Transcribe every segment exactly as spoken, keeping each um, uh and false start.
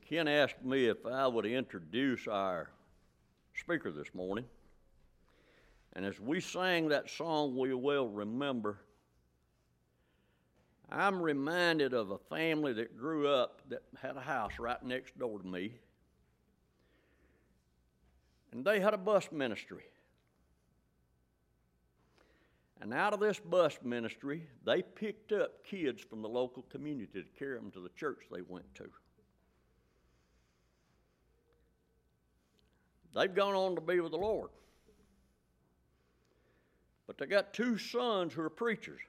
Ken asked me if I would introduce our speaker this morning. And as we sang that song, we will remember, I'm reminded of a family that grew up that had a house right next door to me. And they had a bus ministry. And out of this bus ministry, they picked up kids from the local community to carry them to the church they went to. They've gone on to be with the Lord. But they got two sons who are preachers.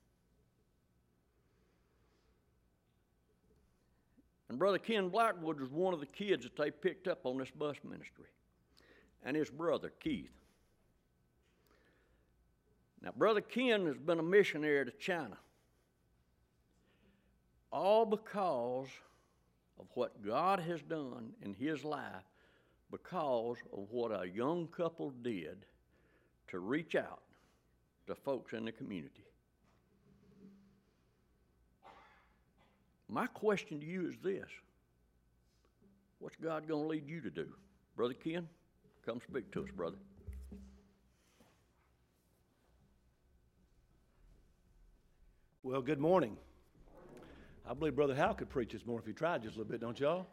And Brother Ken Blackwood was one of the kids that they picked up on this bus ministry. And his brother, Keith. Now, Brother Ken has been a missionary to China. All because of what God has done in his life, because of what a young couple did to reach out to folks in the community. My question to you is this. What's God going to lead you to do? Brother Ken, come speak to us, brother. Well, good morning. I believe Brother Hal could preach this morning if he tried just a little bit, don't y'all?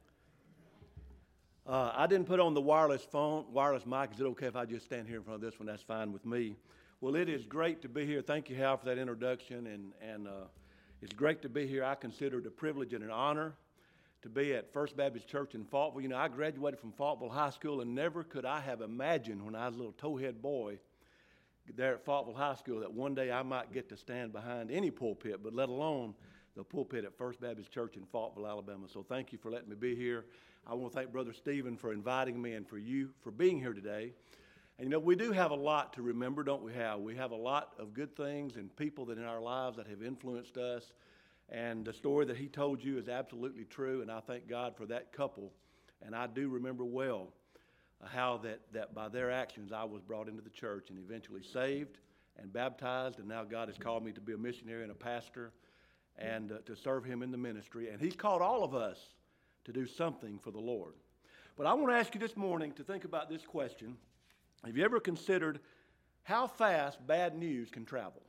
Uh, I didn't put on the wireless phone, wireless mic. Is it okay if I just stand here in front of this one? That's fine with me. Well, it is great to be here. Thank you, Hal, for that introduction, and, and uh, it's great to be here. I consider it a privilege and an honor to be at First Baptist Church in Faultville. You know, I graduated from Faultville High School, and never could I have imagined when I was a little towhead boy there at Faultville High School that one day I might get to stand behind any pulpit, but let alone the pulpit at First Baptist Church in Faultville, Alabama. So thank you for letting me be here. I want to thank Brother Stephen for inviting me and for you for being here today. And you know, we do have a lot to remember, don't we have? We have a lot of good things and people that in our lives that have influenced us. And the story that he told you is absolutely true, and I thank God for that couple. And I do remember well how that, that by their actions I was brought into the church and eventually saved and baptized, and now God has called me to be a missionary and a pastor and uh, to serve him in the ministry. And he's called all of us to do something for the Lord. But I want to ask you this morning to think about this question. Have you ever considered how fast bad news can travel?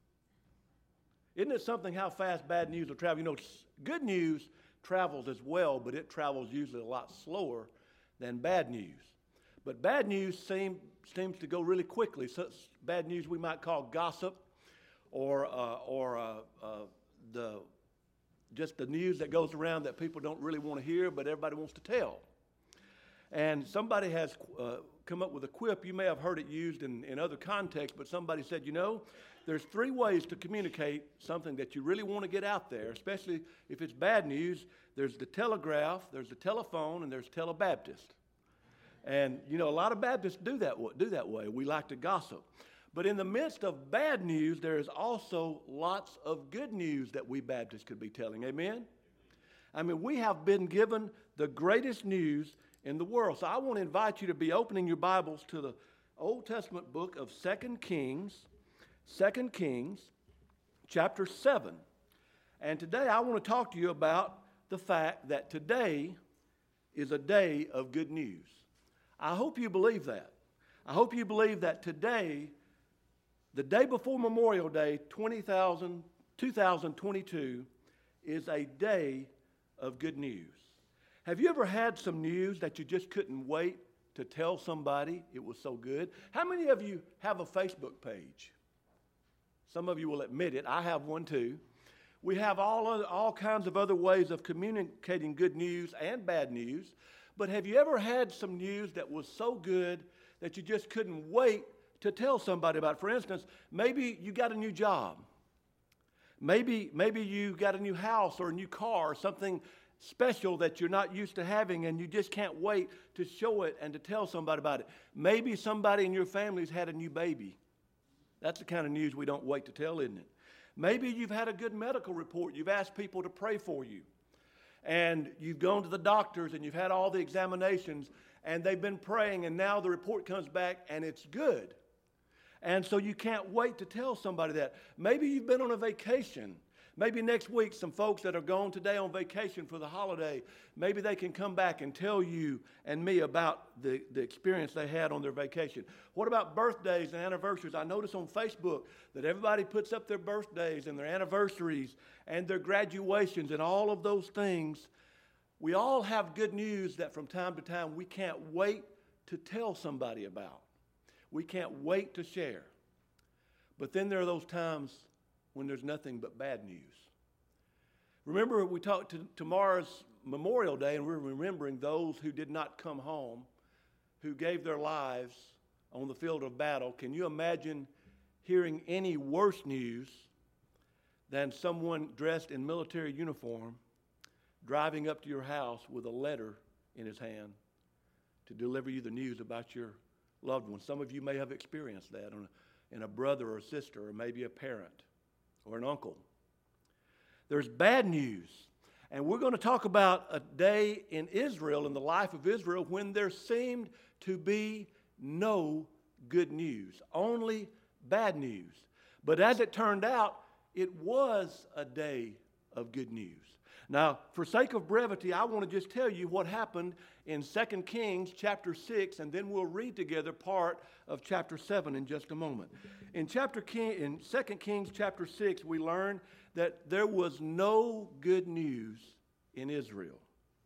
Isn't it something how fast bad news will travel? You know, good news travels as well, but it travels usually a lot slower than bad news. But bad news seem, seems to go really quickly. Such bad news we might call gossip, or uh, or uh, uh, the just the news that goes around that people don't really want to hear, but everybody wants to tell. And somebody has uh, come up with a quip. You may have heard it used in, in other contexts, but somebody said, you know, there's three ways to communicate something that you really want to get out there, especially if it's bad news. There's the telegraph, there's the telephone, and there's telebaptist. And, you know, a lot of Baptists do that, do that way. We like to gossip. But in the midst of bad news, there is also lots of good news that we Baptists could be telling. Amen? I mean, we have been given the greatest news in the world. So I want to invite you to be opening your Bibles to the Old Testament book of Second Kings, Second Kings, chapter seven. And today I want to talk to you about the fact that today is a day of good news. I hope you believe that. I hope you believe that today, the day before Memorial Day, two thousand twenty-two, is a day of good news. Have you ever had some news that you just couldn't wait to tell somebody? It was so good. How many of you have a Facebook page? Some of you will admit it. I have one too. We have all, other, all kinds of other ways of communicating good news and bad news. But have you ever had some news that was so good that you just couldn't wait to tell somebody about it? For instance, maybe you got a new job. Maybe, maybe you got a new house or a new car or something special that you're not used to having, and you just can't wait to show it and to tell somebody about it. Maybe somebody in your family's had a new baby. That's the kind of news we don't wait to tell, isn't it? Maybe you've had a good medical report. You've asked people to pray for you. And you've gone to the doctors and you've had all the examinations and they've been praying, and now the report comes back and it's good. And so you can't wait to tell somebody that. Maybe you've been on a vacation. Maybe next week, some folks that are gone today on vacation for the holiday, maybe they can come back and tell you and me about the, the experience they had on their vacation. What about birthdays and anniversaries? I notice on Facebook that everybody puts up their birthdays and their anniversaries and their graduations and all of those things. We all have good news that from time to time we can't wait to tell somebody about. We can't wait to share. But then there are those times when there's nothing but bad news. Remember, we talked to tomorrow's Memorial Day, and we're remembering those who did not come home, who gave their lives on the field of battle. Can you imagine hearing any worse news than someone dressed in military uniform driving up to your house with a letter in his hand to deliver you the news about your loved one? Some of you may have experienced that in a brother or a sister or maybe a parent or an uncle. There's bad news. And we're going to talk about a day in Israel, in the life of Israel, when there seemed to be no good news, only bad news. But as it turned out, it was a day of good news. Now, for sake of brevity, I want to just tell you what happened in Second Kings chapter six, and then we'll read together part of chapter seven in just a moment. In chapter King, in Second Kings chapter six, we learn that there was no good news in Israel.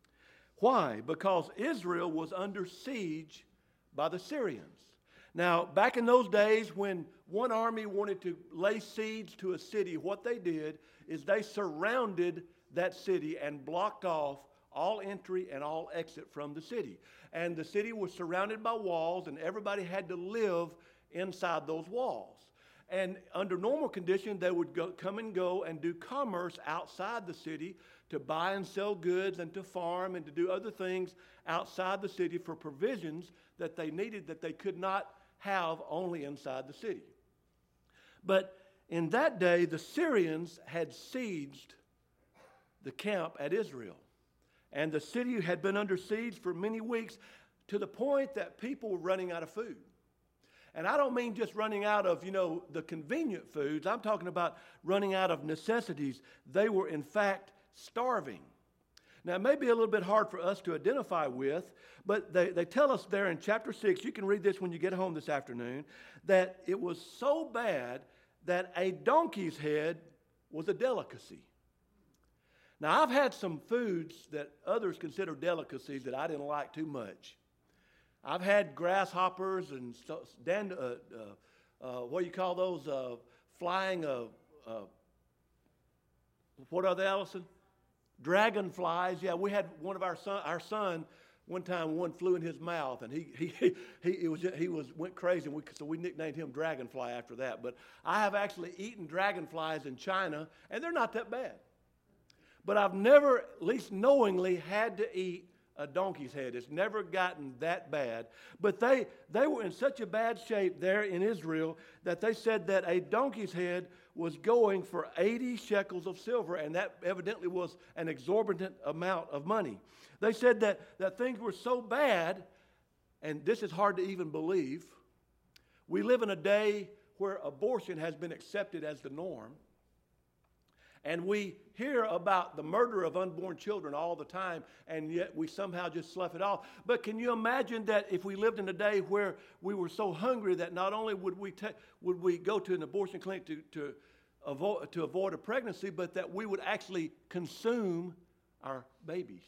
Why? Because Israel was under siege by the Syrians. Now, back in those days when one army wanted to lay siege to a city, what they did is they surrounded that city and blocked off all entry and all exit from the city. And the city was surrounded by walls, and everybody had to live inside those walls. And under normal conditions, they would go, come and go and do commerce outside the city to buy and sell goods and to farm and to do other things outside the city for provisions that they needed that they could not have only inside the city. But in that day, the Syrians had sieged the camp at Israel. And the city had been under siege for many weeks to the point that people were running out of food. And I don't mean just running out of, you know, the convenient foods. I'm talking about running out of necessities. They were, in fact, starving. Now, it may be a little bit hard for us to identify with, but they, they tell us there in chapter six, you can read this when you get home this afternoon, that it was so bad that a donkey's head was a delicacy. Now, I've had some foods that others consider delicacies that I didn't like too much. I've had grasshoppers and so, dan, uh, uh, uh, what do you call those, uh, flying, uh, uh, what are they, Allison? Dragonflies. Yeah, we had one of our son, our son, one time one flew in his mouth, and he he he, he it was he was went crazy, and we, so we nicknamed him Dragonfly after that. But I have actually eaten dragonflies in China, and they're not that bad. But I've never, at least knowingly, had to eat a donkey's head. It's never gotten that bad. But they, they were in such a bad shape there in Israel that they said that a donkey's head was going for eighty shekels of silver, and that evidently was an exorbitant amount of money. They said that, that things were so bad, and this is hard to even believe. We live in a day where abortion has been accepted as the norm. And we hear about the murder of unborn children all the time, and yet we somehow just slough it off. But can you imagine that if we lived in a day where we were so hungry that not only would we ta- would we go to an abortion clinic to, to, avoid, to avoid a pregnancy, but that we would actually consume our babies?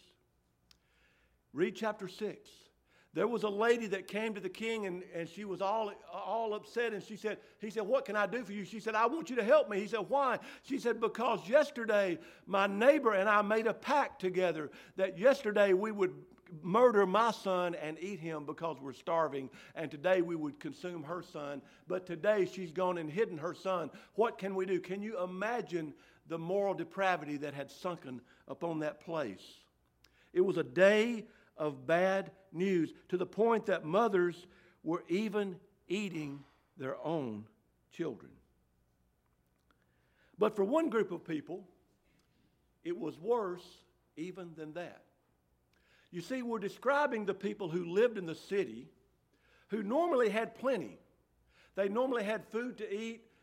Read chapter six. There was a lady that came to the king, and, and she was all, all upset, and she said, he said, "What can I do for you?" She said, "I want you to help me." He said, "Why?" She said, "Because yesterday my neighbor and I made a pact together that yesterday we would murder my son and eat him because we're starving, and today we would consume her son. But today she's gone and hidden her son. What can we do?" Can you imagine the moral depravity that had sunken upon that place? It was a day of bad news, to the point that mothers were even eating their own children. But for one group of people, it was worse even than that. You see, we're describing the people who lived in the city, who normally had plenty. They normally had food to eat,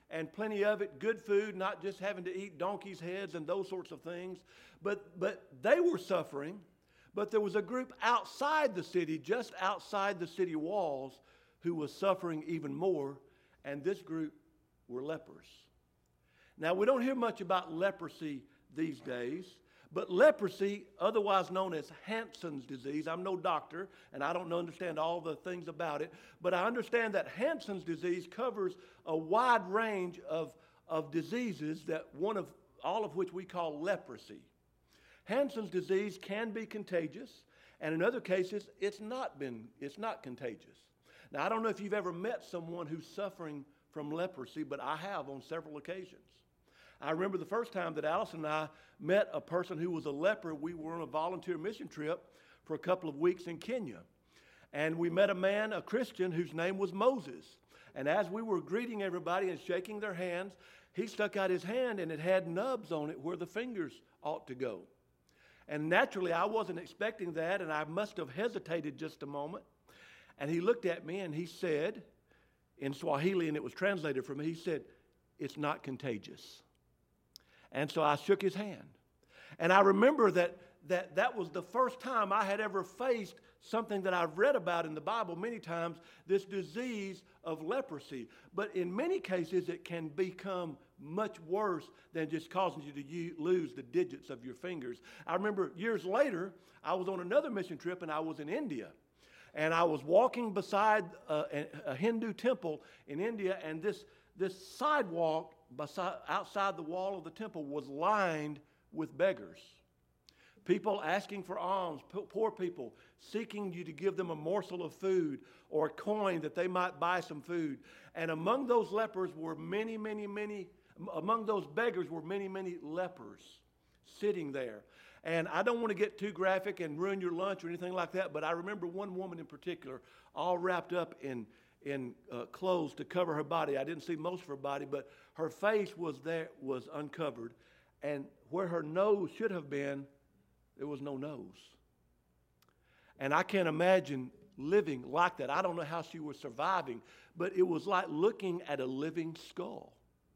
and plenty of it, good food, not just having to eat donkeys' heads and those sorts of things. But, but they were suffering. But there was a group outside the city, just outside the city walls, who was suffering even more, and this group were lepers. Now, we don't hear much about leprosy these days, but leprosy, otherwise known as Hansen's disease, I'm no doctor, and I don't understand all the things about it, but I understand that Hansen's disease covers a wide range of, of diseases, that one of all of which we call leprosy. Hansen's disease can be contagious, and in other cases, it's not been, it's not contagious. Now, I don't know if you've ever met someone who's suffering from leprosy, but I have on several occasions. I remember the first time that Allison and I met a person who was a leper. We were on a volunteer mission trip for a couple of weeks in Kenya. And we met a man, a Christian, whose name was Moses. And as we were greeting everybody and shaking their hands, he stuck out his hand and it had nubs on it where the fingers ought to go. And naturally, I wasn't expecting that, and I must have hesitated just a moment. And he looked at me and he said, in Swahili, and it was translated for me, he said, "It's not contagious." And so I shook his hand. And I remember that that, that was the first time I had ever faced something that I've read about in the Bible many times, this disease of leprosy. But in many cases, it can become much worse than just causing you to u- lose the digits of your fingers. I remember years later, I was on another mission trip, and I was in India. And I was walking beside a, a Hindu temple in India, and this, this sidewalk beside, outside the wall of the temple was lined with beggars. People asking for alms, poor people seeking you to give them a morsel of food or a coin that they might buy some food. And among those lepers were many, many, many, among those beggars were many, many lepers sitting there. And I don't want to get too graphic and ruin your lunch or anything like that, but I remember one woman in particular, all wrapped up in, in uh, clothes to cover her body. I didn't see most of her body, but her face was there, was uncovered. And where her nose should have been, there was no nose. And I can't imagine living like that. I don't know how she was surviving, but it was like looking at a living skull.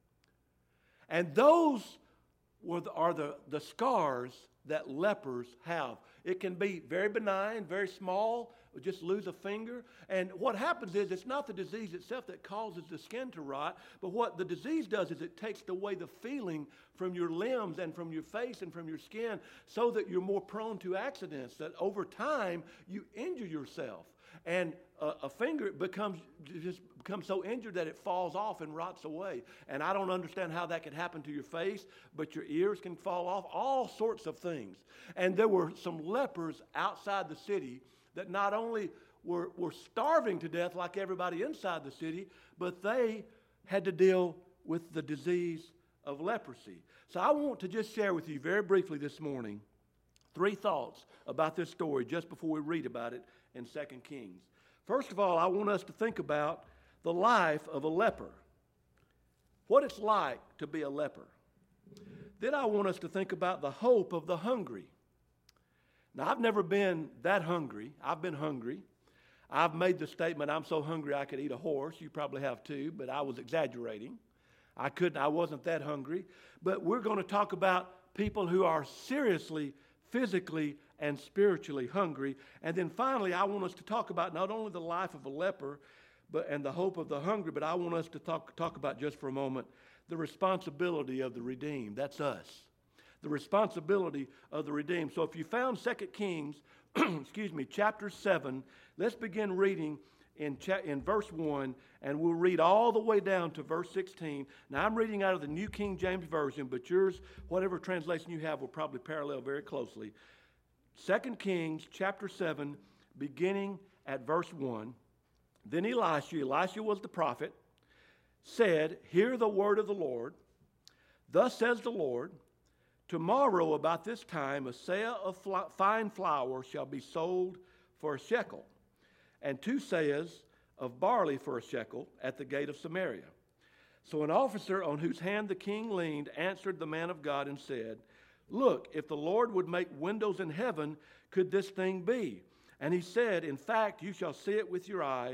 And those were the, are the, the scars that lepers have. It can be very benign, very small, or just lose a finger. And what happens is it's not the disease itself that causes the skin to rot, but what the disease does is it takes away the feeling from your limbs and from your face and from your skin so that you're more prone to accidents, that over time you injure yourself. And a, a finger becomes just becomes so injured that it falls off and rots away. And I don't understand how that could happen to your face, but your ears can fall off, all sorts of things. And there were some lepers outside the city that not only were, were starving to death like everybody inside the city, but they had to deal with the disease of leprosy. So I want to just share with you very briefly this morning three thoughts about this story just before we read about it in Second Kings. First of all, I want us to think about the life of a leper, what it's like to be a leper. Then I want us to think about the hope of the hungry. Now, I've never been that hungry. I've been hungry. I've made the statement, I'm so hungry I could eat a horse. You probably have too, but I was exaggerating. I couldn't, I wasn't that hungry. But we're going to talk about people who are seriously, physically, and spiritually hungry. And then finally, I want us to talk about not only the life of a leper but and the hope of the hungry, but I want us to talk, talk about just for a moment the responsibility of the redeemed. That's us. The responsibility of the redeemed. So if you found Second Kings, excuse me, chapter seven, let's begin reading in, cha- in verse one, and we'll read all the way down to verse sixteen. Now, I'm reading out of the New King James Version, but yours, whatever translation you have, will probably parallel very closely. Second Kings chapter seven, beginning at verse one. Then Elisha, Elisha was the prophet, said, "Hear the word of the Lord. Thus says the Lord, tomorrow about this time a seah of fl- fine flour shall be sold for a shekel, and two seahs of barley for a shekel at the gate of Samaria." So an officer on whose hand the king leaned answered the man of God and said, "Look, if the Lord would make windows in heaven, could this thing be?" And he said, "In fact, you shall see it with your eyes,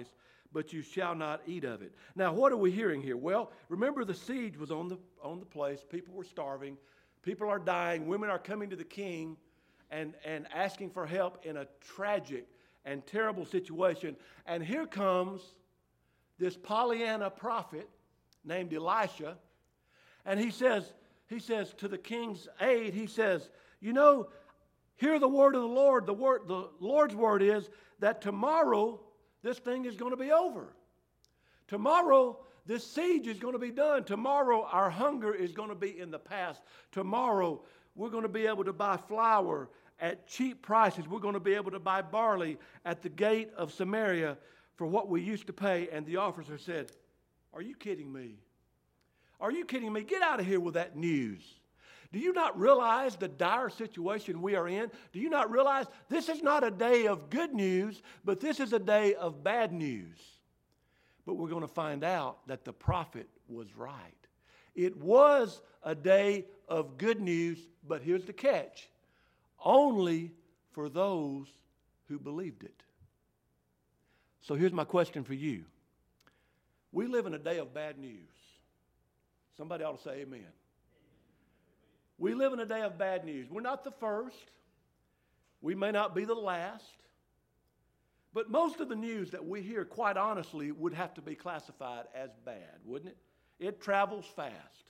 but you shall not eat of it. Now, what are we hearing here? Well, remember the siege was on the, on the place. People were starving. People are dying. Women are coming to the king and, and asking for help in a tragic and terrible situation. And here comes this Pollyanna prophet named Elisha, and he says, he says to the king's aide, he says, you know, hear the word of the Lord. The word, the Lord's word is that tomorrow this thing is going to be over. Tomorrow this siege is going to be done. Tomorrow our hunger is going to be in the past. Tomorrow we're going to be able to buy flour at cheap prices. We're going to be able to buy barley at the gate of Samaria for what we used to pay. And the officer said, are you kidding me? Are you kidding me? Get out of here with that news. Do you not realize the dire situation we are in? Do you not realize this is not a day of good news, but this is a day of bad news? But we're going to find out that the prophet was right. It was a day of good news, but here's the catch. Only for those who believed it. So here's my question for you. We live in a day of bad news. Somebody ought to say amen. We live in a day of bad news. We're not the first. We may not be the last. But most of the news that we hear, quite honestly, would have to be classified as bad, wouldn't it? It travels fast.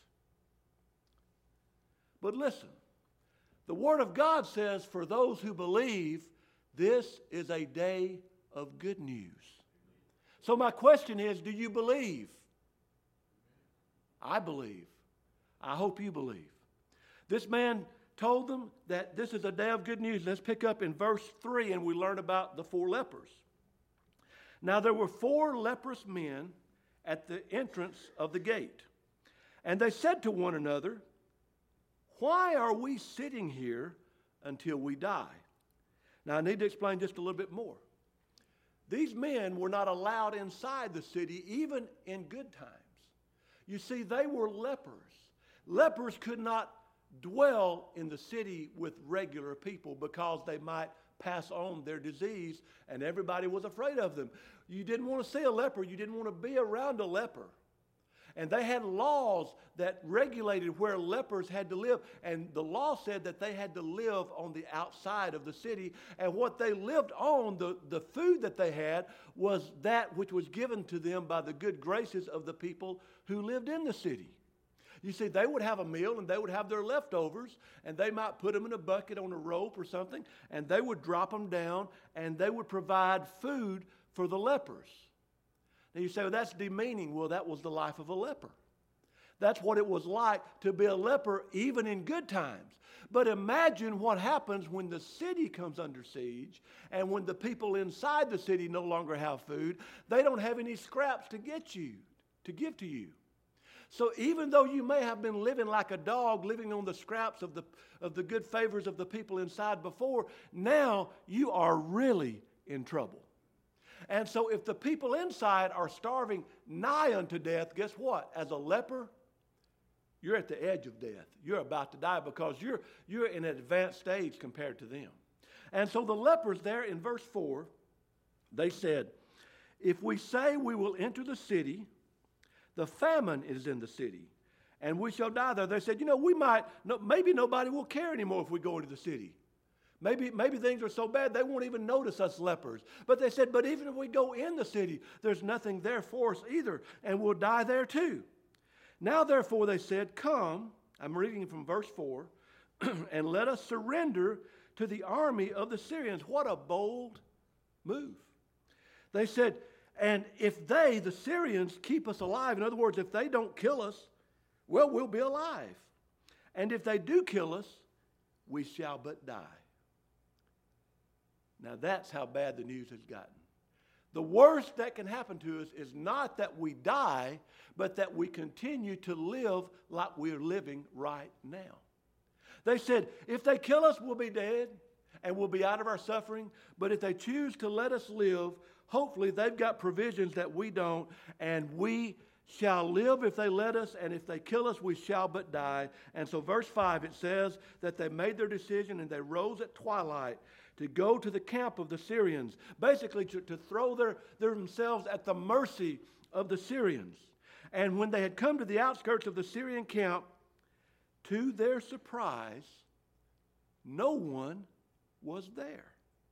But listen, the Word of God says for those who believe, this is a day of good news. So my question is, do you believe? I believe. I hope you believe. This man told them that this is a day of good news. Let's pick up in verse three and we learn about the four lepers. Now there were four leprous men at the entrance of the gate. And they said to one another, why are we sitting here until we die? Now I need to explain just a little bit more. These men were not allowed inside the city even in good times. You see, they were lepers. Lepers could not dwell in the city with regular people because they might pass on their disease, and everybody was afraid of them. You didn't want to see a leper. You didn't want to be around a leper. And they had laws that regulated where lepers had to live. And the law said that they had to live on the outside of the city. And what they lived on, the, the food that they had, was that which was given to them by the good graces of the people who lived in the city. You see, they would have a meal and they would have their leftovers, and they might put them in a bucket on a rope or something, and they would drop them down, and they would provide food for the lepers. Now you say, well, that's demeaning. Well, that was the life of a leper. That's what it was like to be a leper even in good times. But imagine what happens when the city comes under siege and when the people inside the city no longer have food. They don't have any scraps to get you, to give to you. So even though you may have been living like a dog, living on the scraps of the, of the good favors of the people inside before, now you are really in trouble. And so if the people inside are starving nigh unto death, guess what? As a leper, you're at the edge of death. You're about to die because you're, you're in an advanced stage compared to them. And so the lepers there in verse four, they said, if we say we will enter the city, the famine is in the city, and we shall die there. They said, you know, we might, no, maybe nobody will care anymore if we go into the city. Maybe, maybe things are so bad they won't even notice us lepers. But they said, but even if we go in the city, there's nothing there for us either, and we'll die there too. Now, therefore, they said, come, I'm reading from verse four, and let us surrender to the army of the Syrians. What a bold move. They said, and if they, the Syrians, keep us alive, in other words, if they don't kill us, well, we'll be alive. And if they do kill us, we shall but die. Now that's how bad the news has gotten. The worst that can happen to us is not that we die, but that we continue to live like we're living right now. They said, if they kill us, we'll be dead and we'll be out of our suffering. But if they choose to let us live, hopefully they've got provisions that we don't, and we shall live if they let us, and if they kill us, we shall but die. And so verse five, it says that they made their decision and they rose at twilight to go to the camp of the Syrians, basically to, to throw their, their themselves at the mercy of the Syrians. And when they had come to the outskirts of the Syrian camp, to their surprise, no one was there.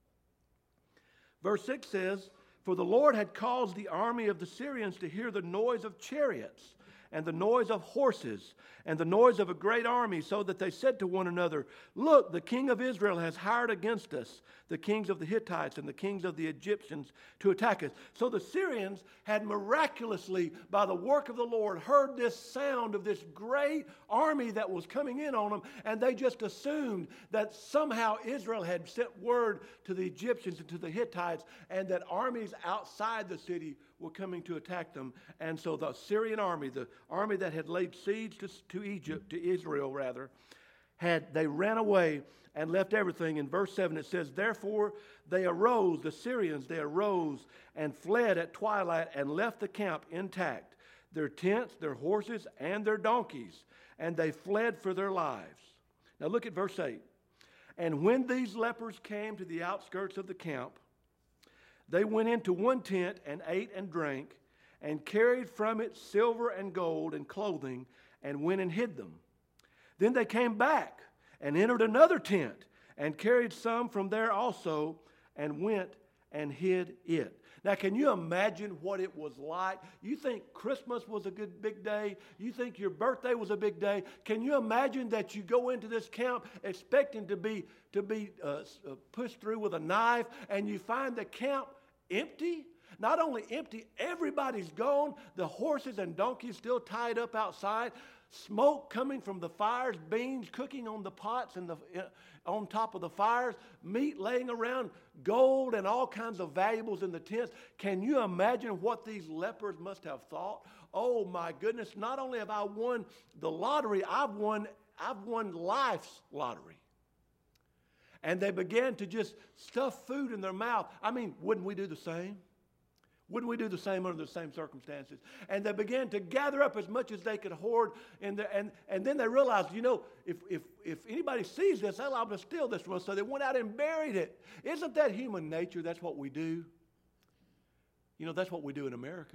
Verse six says, "For the Lord had caused the army of the Syrians to hear the noise of chariots and the noise of horses and the noise of a great army, so that they said to one another, 'Look, the king of Israel has hired against us the kings of the Hittites and the kings of the Egyptians to attack us.'" So the Syrians had miraculously, by the work of the Lord, heard this sound of this great army that was coming in on them, and they just assumed that somehow Israel had sent word to the Egyptians and to the Hittites, and that armies outside the city were coming to attack them. And so the Syrian army, the army that had laid siege to, to Egypt, to Israel rather, had they ran away and left everything. In verse seven it says, "Therefore they arose, the Syrians, they arose and fled at twilight and left the camp intact, their tents, their horses, and their donkeys, and they fled for their lives." Now look at verse eight. "And when these lepers came to the outskirts of the camp, they went into one tent and ate and drank, and carried from it silver and gold and clothing, and went and hid them. Then they came back and entered another tent, and carried some from there also, and went and hid it." Now, can you imagine what it was like? You think Christmas was a good big day? You think your birthday was a big day? Can you imagine that you go into this camp expecting to be to be uh, pushed through with a knife, and you find the camp empty? Not only empty, everybody's gone. The horses and donkeys still tied up outside. Smoke coming from the fires, beans cooking on the pots and the uh, on top of the fires, meat laying around, gold and all kinds of valuables in the tents. Can you imagine what these lepers must have thought? Oh my goodness, not only have I won the lottery, I've won I've won life's lottery. And they began to just stuff food in their mouth. I mean, wouldn't we do the same? Wouldn't we do the same under the same circumstances? And they began to gather up as much as they could hoard. In their, and, and then they realized, you know, if, if, if anybody sees this, they'll liable to steal this from us. So they went out and buried it. Isn't that human nature? That's what we do. You know, that's what we do in America.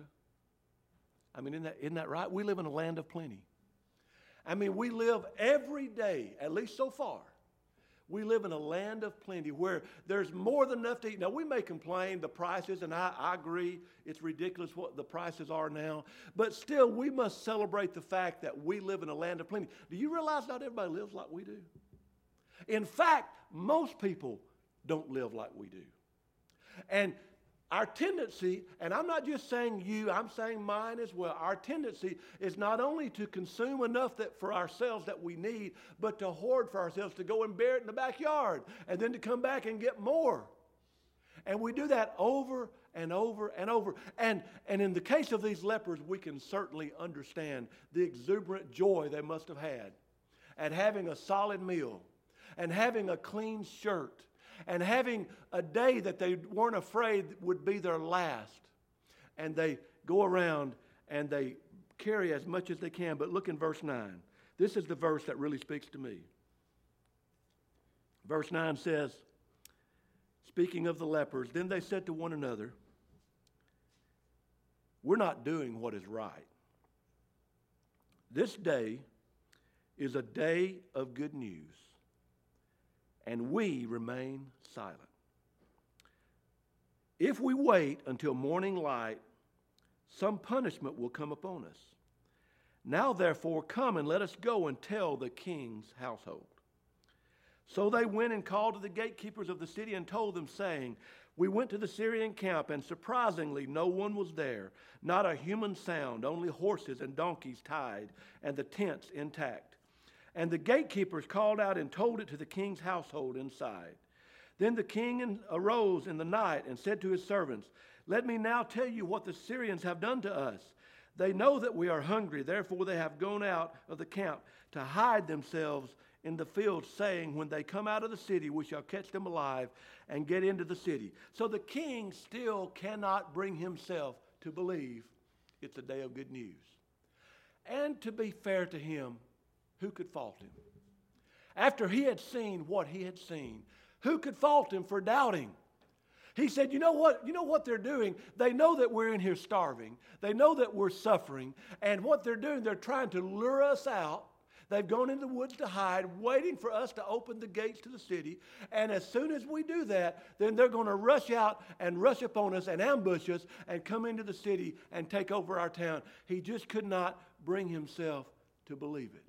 I mean, isn't that, isn't that right? We live in a land of plenty. I mean, we live every day, at least so far, we live in a land of plenty where there's more than enough to eat. Now, we may complain the prices, and I, I agree it's ridiculous what the prices are now. But still, we must celebrate the fact that we live in a land of plenty. Do you realize not everybody lives like we do? In fact, most people don't live like we do. And our tendency, and I'm not just saying you, I'm saying mine as well, our tendency is not only to consume enough that for ourselves that we need, but to hoard for ourselves, to go and bury it in the backyard, and then to come back and get more. And we do that over and over and over. And, and in the case of these lepers, we can certainly understand the exuberant joy they must have had at having a solid meal and having a clean shirt and having a day that they weren't afraid would be their last. And they go around and they carry as much as they can. But look in verse nine. This is the verse that really speaks to me. Verse nine says, speaking of the lepers, then they said to one another, "We're not doing what is right. This day is a day of good news, and we remain silent. If we wait until morning light, some punishment will come upon us. Now, therefore, come and let us go and tell the king's household." So they went and called to the gatekeepers of the city and told them, saying, "We went to the Syrian camp, and surprisingly no one was there, not a human sound, only horses and donkeys tied, and the tents intact. And the gatekeepers called out and told it to the king's household inside. Then the king arose in the night and said to his servants, 'Let me now tell you what the Syrians have done to us. They know that we are hungry, therefore they have gone out of the camp to hide themselves in the fields, saying, when they come out of the city, we shall catch them alive and get into the city.'" So the king still cannot bring himself to believe it's a day of good news. And to be fair to him, who could fault him? After he had seen what he had seen, Who could fault him for doubting? He said, you know what? You know what they're doing? They know that we're in here starving. They know that we're suffering. And what they're doing, they're trying to lure us out. They've gone into the woods to hide, waiting for us to open the gates to the city. And as soon as we do that, then they're going to rush out and rush upon us and ambush us and come into the city and take over our town. He just could not bring himself to believe it.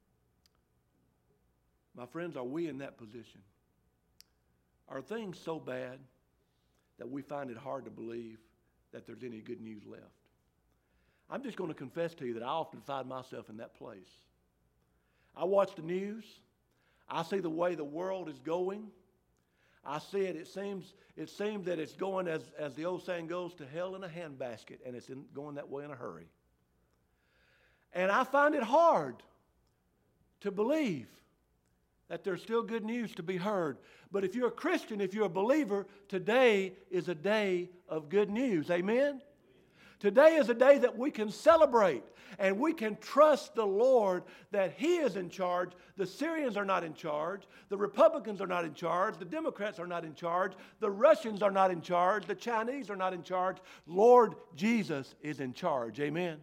My friends, are we in that position? Are things so bad that we find it hard to believe that there's any good news left? I'm just going to confess to you that I often find myself in that place. I watch the news. I see the way the world is going. I see it. It seems, it seems that it's going, as, as the old saying goes, to hell in a handbasket, and it's in, going that way in a hurry. And I find it hard to believe that there's still good news to be heard. But if you're a Christian, if you're a believer, today is a day of good news. Amen? Today is a day that we can celebrate and we can trust the Lord that He is in charge. The Syrians are not in charge. The Republicans are not in charge. The Democrats are not in charge. The Russians are not in charge. The Chinese are not in charge. Lord Jesus is in charge. Amen?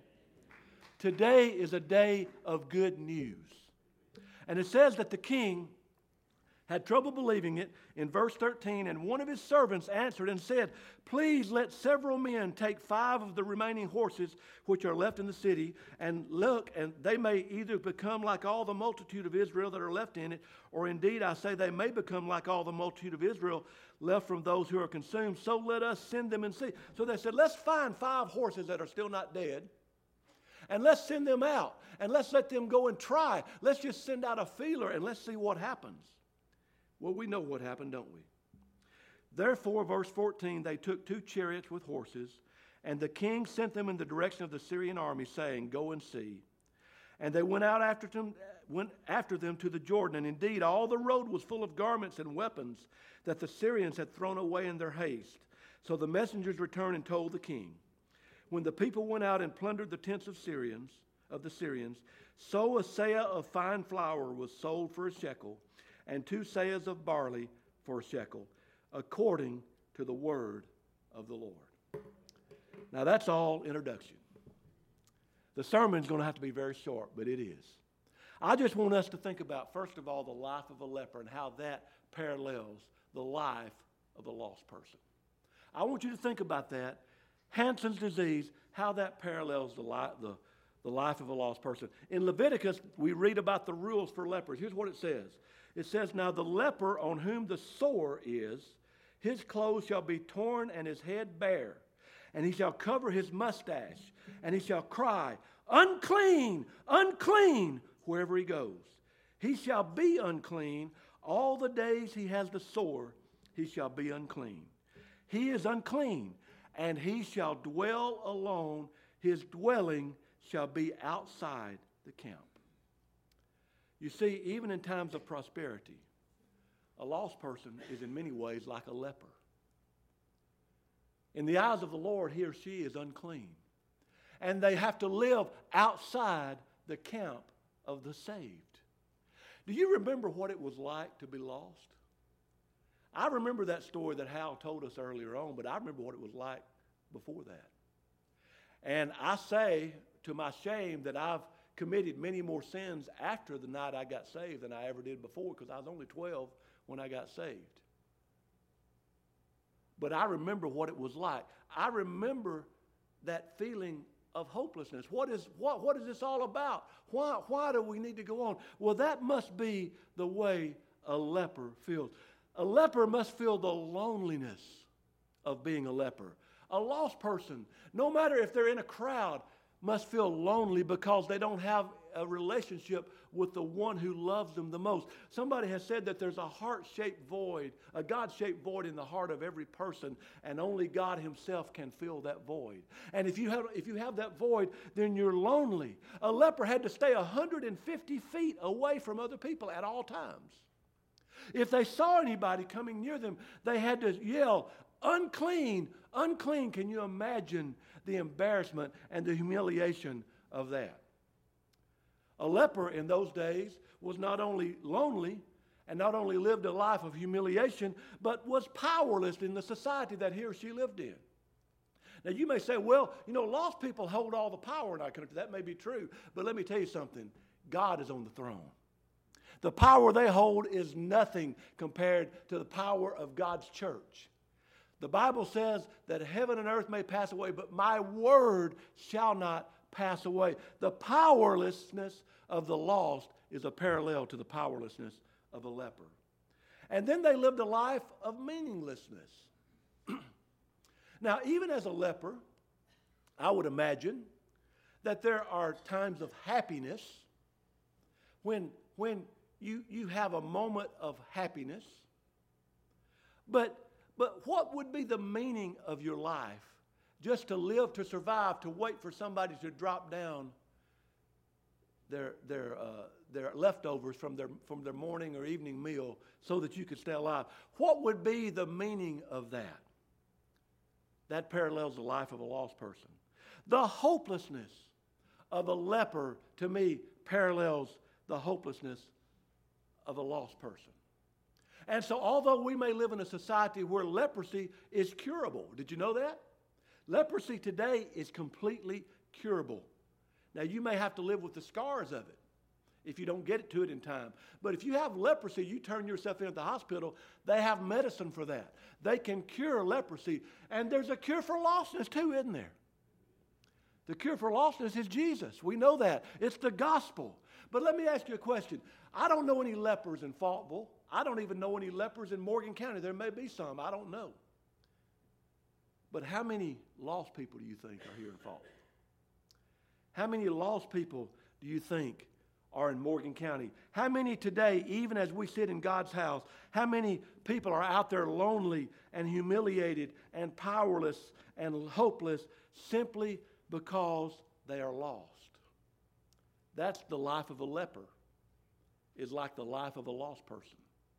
Today is a day of good news. And it says that the king had trouble believing it in verse thirteen, and one of his servants answered and said, please let several men take five of the remaining horses which are left in the city, and look, and they may either become like all the multitude of Israel that are left in it, or indeed I say they may become like all the multitude of Israel left from those who are consumed. So let us send them and see. So they said, let's find five horses that are still not dead, and let's send them out, and let's let them go and try. Let's just send out a feeler, and let's see what happens. Well, we know what happened, don't we? Therefore, verse fourteen, they took two chariots with horses, and the king sent them in the direction of the Syrian army, saying, go and see. And they went out after them, went after them to the Jordan, and indeed all the road was full of garments and weapons that the Syrians had thrown away in their haste. So the messengers returned and told the king. When the people went out and plundered the tents of Syrians, of the Syrians, so a seah of fine flour was sold for a shekel, and two seahs of barley for a shekel, according to the word of the Lord. Now that's all introduction. The sermon's going to have to be very short, but it is. I just want us to think about, first of all, the life of a leper and how that parallels the life of a lost person. I want you to think about that. Hansen's disease, how that parallels the life, the, the life of a lost person. In Leviticus, we read about the rules for lepers. Here's what it says. It says, now the leper on whom the sore is, his clothes shall be torn and his head bare, and he shall cover his mustache, and he shall cry, unclean, unclean, wherever he goes. He shall be unclean all the days he has the sore, he shall be unclean. He is unclean, and he shall dwell alone. His dwelling shall be outside the camp. You see, even in times of prosperity, a lost person is in many ways like a leper. In the eyes of the Lord, he or she is unclean. And they have to live outside the camp of the saved. Do you remember what it was like to be lost? I remember that story that Hal told us earlier on, but I remember what it was like before that. And I say, to my shame, that I've committed many more sins after the night I got saved than I ever did before, because I was only twelve when I got saved. But I remember what it was like. I remember that feeling of hopelessness. What is, what, what is this all about? Why, why do we need to go on? Well, that must be the way a leper feels. A leper must feel the loneliness of being a leper. A lost person, no matter if they're in a crowd, must feel lonely because they don't have a relationship with the one who loves them the most. Somebody has said that there's a heart-shaped void, a God-shaped void in the heart of every person, and only God himself can fill that void. And if you have, if you have that void, then you're lonely. A leper had to stay one hundred fifty feet away from other people at all times. If they saw anybody coming near them, they had to yell, unclean, unclean. Can you imagine the embarrassment and the humiliation of that? A leper in those days was not only lonely and not only lived a life of humiliation, but was powerless in the society that he or she lived in. Now, you may say, well, you know, lost people hold all the power in our country. That may be true, but let me tell you something. God is on the throne. The power they hold is nothing compared to the power of God's church. The Bible says that heaven and earth may pass away, but my word shall not pass away. The powerlessness of the lost is a parallel to the powerlessness of a leper. And then they lived a life of meaninglessness. Now, even as a leper, I would imagine that there are times of happiness when, when you, you have a moment of happiness. But, but what would be the meaning of your life? Just to live, to survive, to wait for somebody to drop down their, their, uh, their leftovers from their, from their morning or evening meal so that you could stay alive. What would be the meaning of that? That parallels the life of a lost person. The hopelessness of a leper, to me, parallels the hopelessness of a lost person. And so although we may live in a society where leprosy is curable, did you know that? Leprosy today is completely curable. Now, you may have to live with the scars of it if you don't get to it in time. But if you have leprosy, you turn yourself in at the hospital, they have medicine for that. They can cure leprosy. And there's a cure for lostness too, isn't there? The cure for lostness is Jesus. We know that. It's the gospel. But let me ask you a question. I don't know any lepers in Faultville. I don't even know any lepers in Morgan County. There may be some. I don't know. But how many lost people do you think are here in Faultville? How many lost people do you think are in Morgan County? How many today, even as we sit in God's house, how many people are out there lonely and humiliated and powerless and hopeless simply because they are lost? That's the life of a leper, is like the life of a lost person.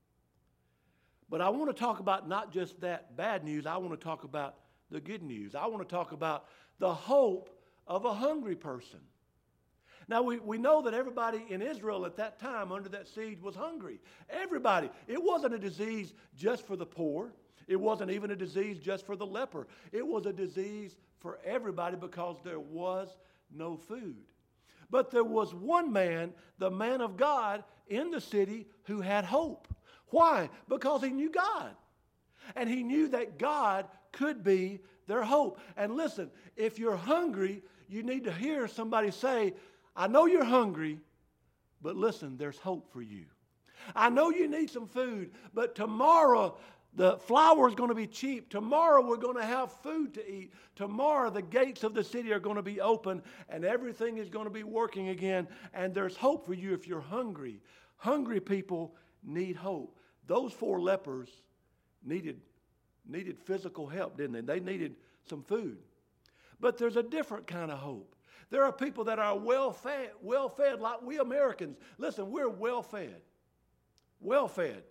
But I want to talk about not just that bad news. I want to talk about the good news. I want to talk about the hope of a hungry person. Now, we, we know that everybody in Israel at that time under that siege was hungry. Everybody. It wasn't a disease just for the poor. It wasn't even a disease just for the leper. It was a disease for everybody because there was no food. But there was one man, the man of God in the city, who had hope. Why? Because he knew God. And he knew that God could be their hope. And listen, if you're hungry, you need to hear somebody say, I know you're hungry, but listen, there's hope for you. I know you need some food, but tomorrow the flour is going to be cheap. Tomorrow we're going to have food to eat. Tomorrow the gates of the city are going to be open and everything is going to be working again. And there's hope for you if you're hungry. Hungry people need hope. Those four lepers needed, needed physical help, didn't they? They needed some food. But there's a different kind of hope. There are people that are well-fed, well-fed like we Americans. Listen, we're well-fed. Well-fed.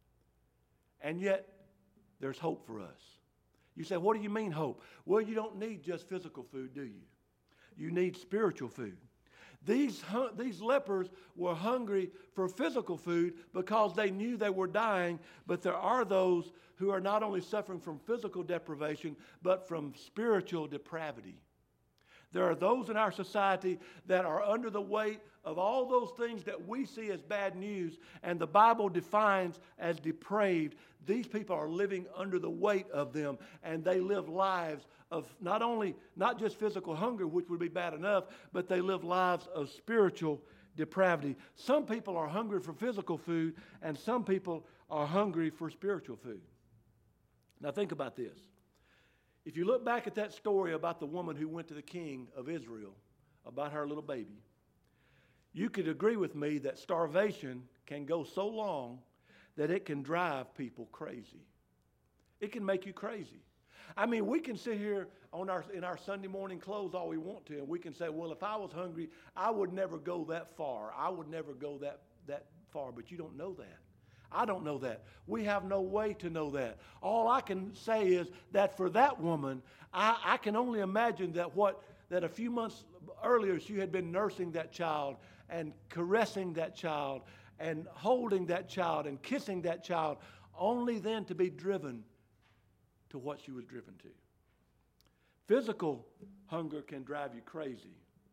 And yet, there's hope for us. You say, what do you mean hope? Well, you don't need just physical food, do you? You need spiritual food. These, these lepers were hungry for physical food because they knew they were dying, but there are those who are not only suffering from physical deprivation, but from spiritual depravity. There are those in our society that are under the weight of all those things that we see as bad news, and the Bible defines as depraved. These people are living under the weight of them, and they live lives of not only, not just physical hunger, which would be bad enough, but they live lives of spiritual depravity. Some people are hungry for physical food, and some people are hungry for spiritual food. Now think about this. If you look back at that story about the woman who went to the king of Israel about her little baby, you could agree with me that starvation can go so long that it can drive people crazy. It can make you crazy. I mean, we can sit here on our, in our Sunday morning clothes all we want to, and we can say, well, if I was hungry, I would never go that far. I would never go that, that far, but you don't know that. I don't know that. We have no way to know that. All I can say is that for that woman, I, I can only imagine that what that a few months earlier she had been nursing that child and caressing that child and holding that child and kissing that child, only then to be driven to what she was driven to. Physical hunger can drive you crazy,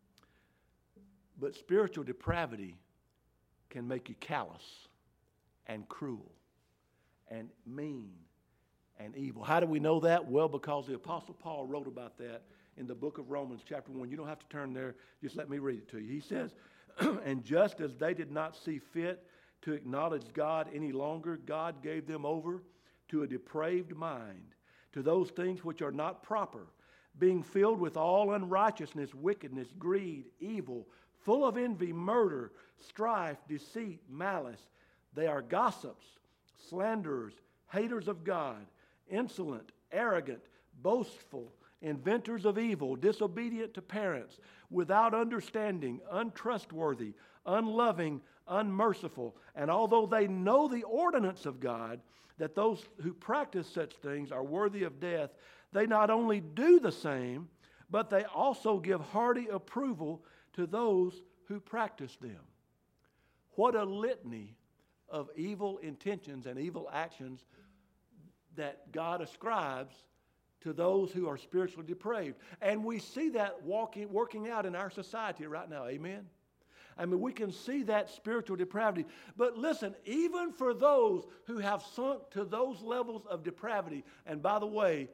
but spiritual depravity can make you callous and cruel and mean and evil. How do we know that? Well, because the Apostle Paul wrote about that in the book of Romans chapter one. You don't have to turn there. Just let me read it to you. He says, and just as they did not see fit to acknowledge God any longer, God gave them over to a depraved mind, to those things which are not proper, being filled with all unrighteousness, wickedness, greed, evil, full of envy, murder, strife, deceit, malice. They are gossips, slanderers, haters of God, insolent, arrogant, boastful, inventors of evil, disobedient to parents, without understanding, untrustworthy, unloving, unmerciful. And although they know the ordinance of God, that those who practice such things are worthy of death, they not only do the same, but they also give hearty approval to those who practice them. What a litany of evil intentions and evil actions that God ascribes to those who are spiritually depraved. And we see that walking, working out in our society right now. Amen? I mean, we can see that spiritual depravity. But listen, even for those who have sunk to those levels of depravity, and by the way,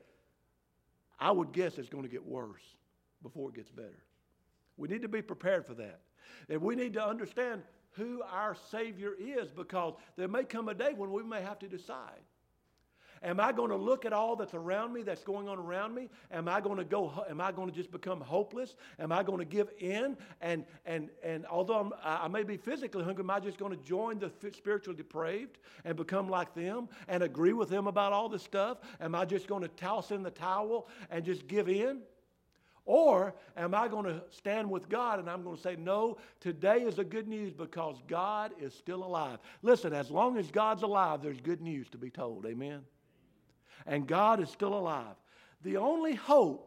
I would guess it's going to get worse before it gets better. We need to be prepared for that. And we need to understand who our Savior is, because there may come a day when we may have to decide. Am I going to look at all that's around me, that's going on around me? Am I going to go? Am I going to just become hopeless? Am I going to give in? And and and although I'm, I may be physically hungry, am I just going to join the spiritually depraved and become like them and agree with them about all this stuff? Am I just going to toss in the towel and just give in? Or am I going to stand with God and I'm going to say, no, today is a good news because God is still alive. Listen, as long as God's alive, there's good news to be told. Amen? And God is still alive. The only hope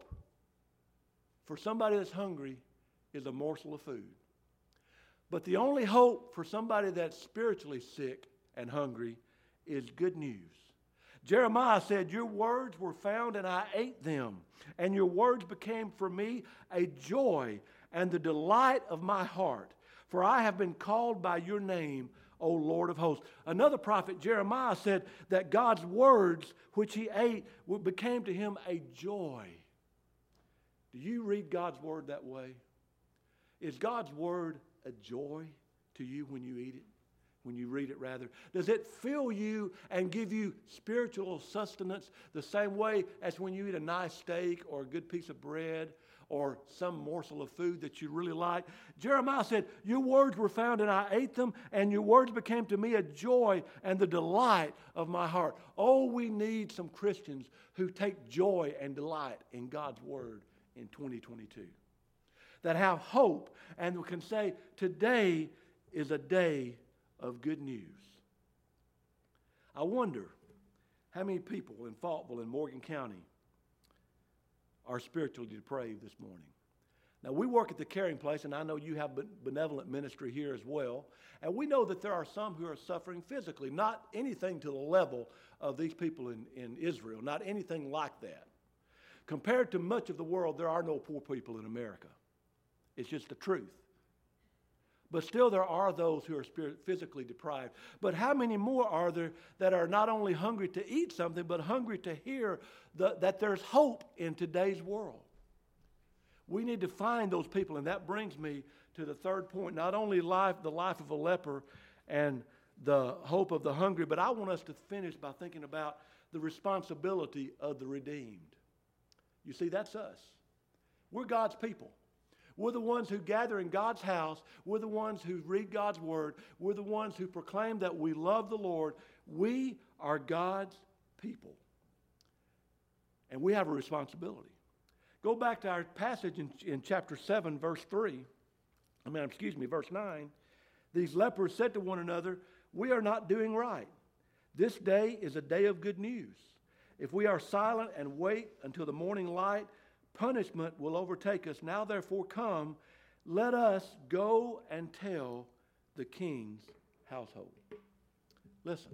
for somebody that's hungry is a morsel of food. But the only hope for somebody that's spiritually sick and hungry is good news. Jeremiah said, your words were found and I ate them, and your words became for me a joy and the delight of my heart. For I have been called by your name, O Lord of hosts. Another prophet, Jeremiah, said that God's words, which he ate, became to him a joy. Do you read God's word that way? Is God's word a joy to you when you eat it? When you read it, rather? Does it fill you and give you spiritual sustenance the same way as when you eat a nice steak or a good piece of bread or some morsel of food that you really like? Jeremiah said, your words were found and I ate them, and your words became to me a joy and the delight of my heart. Oh, we need some Christians who take joy and delight in God's word in twenty twenty-two. That have hope and can say, today is a day of good news. I wonder how many people in Faultville and Morgan County are spiritually depraved this morning. Now, we work at the Caring Place, and I know you have benevolent ministry here as well, and we know that there are some who are suffering physically, not anything to the level of these people in, in Israel, not anything like that. Compared to much of the world, there are no poor people in America. It's just the truth. But still there are those who are spirit, physically deprived. But how many more are there that are not only hungry to eat something, but hungry to hear the, that there's hope in today's world? We need to find those people, and that brings me to the third point. Not only life, the life of a leper and the hope of the hungry, but I want us to finish by thinking about the responsibility of the redeemed. You see, that's us. We're God's people. We're the ones who gather in God's house. We're the ones who read God's word. We're the ones who proclaim that we love the Lord. We are God's people. And we have a responsibility. Go back to our passage in, in chapter seven, verse three. I mean, excuse me, verse nine. These lepers said to one another, we are not doing right. This day is a day of good news. If we are silent and wait until the morning light, punishment will overtake us. Now therefore come, let us go and tell the king's household. Listen,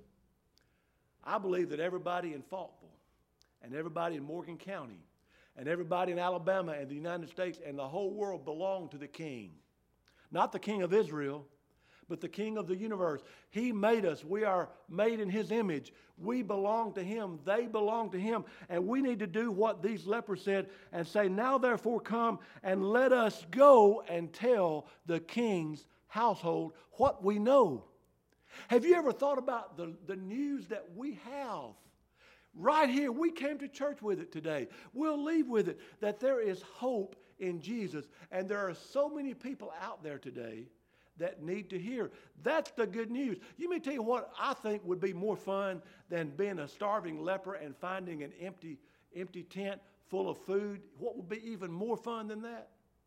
I believe that everybody in Faultville and everybody in Morgan County and everybody in Alabama and the United States and the whole world belong to the King. Not the King of Israel, but the King of the universe. He made us. We are made in His image. We belong to Him. They belong to Him. And we need to do what these lepers said and say, now therefore come and let us go and tell the King's household what we know. Have you ever thought about the, the news that we have? Right here, we came to church with it today. We'll leave with it, that there is hope in Jesus. And there are so many people out there today that need to hear. That's the good news. You may tell you what I think would be more fun than being a starving leper and finding an empty, empty tent full of food. What would be even more fun than that?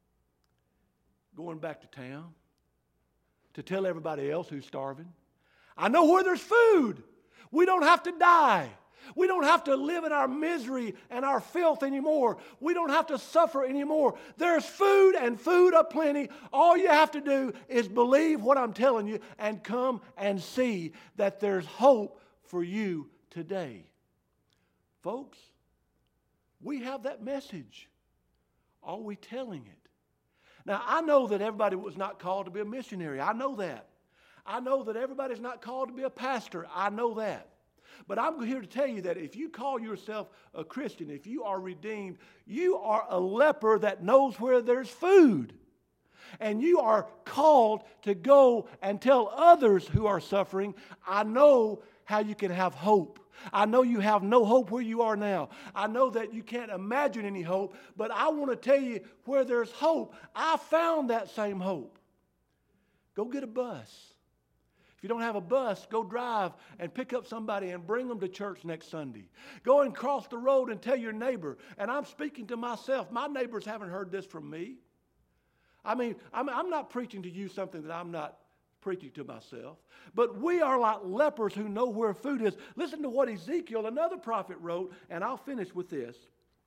Going back to town to tell everybody else who's starving, I know where there's food. We don't have to die. We don't have to live in our misery and our filth anymore. We don't have to suffer anymore. There's food and food aplenty. All you have to do is believe what I'm telling you and come and see that there's hope for you today. Folks, we have that message. Are we telling it? Now, I know that everybody was not called to be a missionary. I know that. I know that everybody's not called to be a pastor. I know that. But I'm here to tell you that if you call yourself a Christian, if you are redeemed, you are a leper that knows where there's food. And you are called to go and tell others who are suffering, I know how you can have hope. I know you have no hope where you are now. I know that you can't imagine any hope, but I want to tell you where there's hope. I found that same hope. Go get a bus. If you don't have a bus, go drive and pick up somebody and bring them to church next Sunday. Go and cross the road and tell your neighbor. And I'm speaking to myself. My neighbors haven't heard this from me. I mean, I'm, I'm not preaching to you something that I'm not preaching to myself. But we are like lepers who know where food is. Listen to what Ezekiel, another prophet, wrote, and I'll finish with this.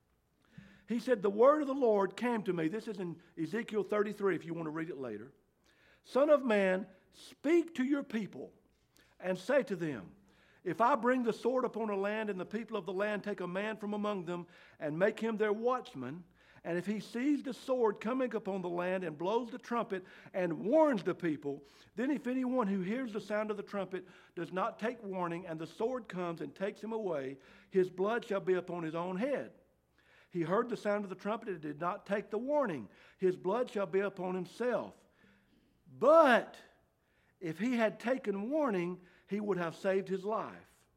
He said, the word of the Lord came to me. This is in Ezekiel thirty-three, if you want to read it later. Son of man, speak to your people and say to them, if I bring the sword upon a land and the people of the land take a man from among them and make him their watchman, and if he sees the sword coming upon the land and blows the trumpet and warns the people, then if anyone who hears the sound of the trumpet does not take warning and the sword comes and takes him away, his blood shall be upon his own head. He heard the sound of the trumpet and did not take the warning. His blood shall be upon himself. But if he had taken warning, he would have saved his life.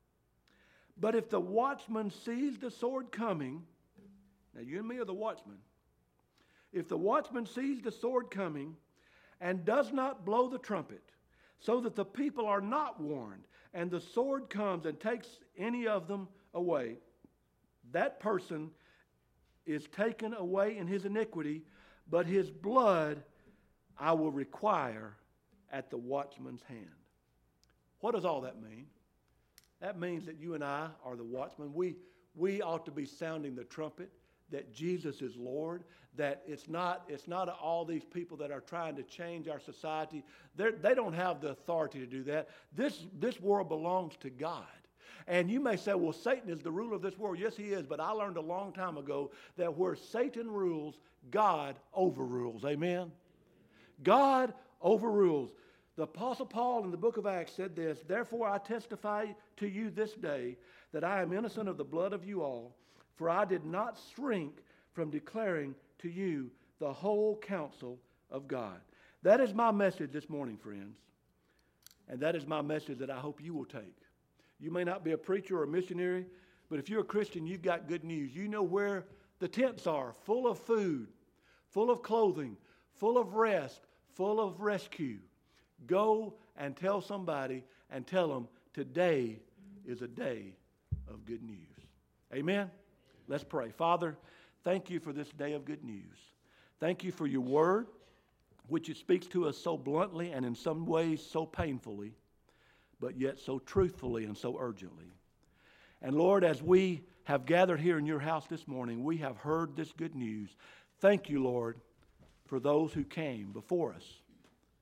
But if the watchman sees the sword coming, now you and me are the watchman. If the watchman sees the sword coming and does not blow the trumpet, so that the people are not warned, and the sword comes and takes any of them away, that person is taken away in his iniquity, but his blood I will require at the watchman's hand. What does all that mean? That means that you and I are the watchmen. We, we ought to be sounding the trumpet that Jesus is Lord, that it's not, it's not all these people that are trying to change our society. They're, they don't have the authority to do that. This, this world belongs to God. And you may say, well, Satan is the ruler of this world. Yes, he is. But I learned a long time ago that where Satan rules, God overrules. Amen? God overrules. The Apostle Paul in the book of Acts said this, therefore I testify to you this day that I am innocent of the blood of you all, for I did not shrink from declaring to you the whole counsel of God. That is my message this morning, friends. And that is my message that I hope you will take. You may not be a preacher or a missionary, but if you're a Christian, you've got good news. You know where the tents are, full of food, full of clothing, full of rest, full of rescue. Go and tell somebody and tell them today is a day of good news. Amen? Let's pray. Father, thank you for this day of good news. Thank you for your word, which it speaks to us so bluntly and in some ways so painfully, but yet so truthfully and so urgently. And Lord, as we have gathered here in your house this morning, we have heard this good news. Thank you, Lord, for those who came before us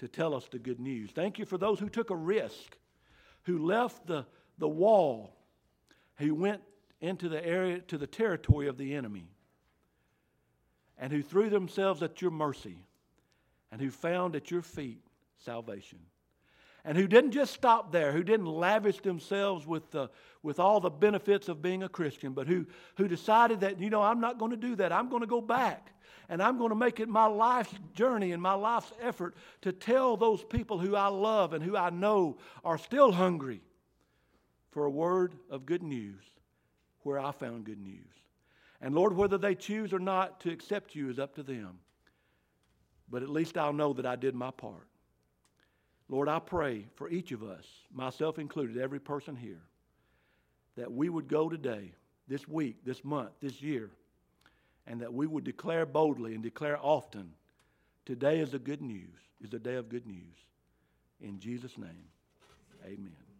to tell us the good news. Thank you for those who took a risk, who left the, the wall, who went into the area, to the territory of the enemy, and who threw themselves at your mercy, and who found at your feet salvation. And who didn't just stop there, who didn't lavish themselves with the, with all the benefits of being a Christian, but who, who decided that, you know, I'm not going to do that. I'm going to go back, and I'm going to make it my life's journey and my life's effort to tell those people who I love and who I know are still hungry for a word of good news where I found good news. And Lord, whether they choose or not to accept you is up to them. But at least I'll know that I did my part. Lord, I pray for each of us, myself included, every person here, that we would go today, this week, this month, this year, and that we would declare boldly and declare often, today is a good news, is a day of good news. In Jesus' name, amen.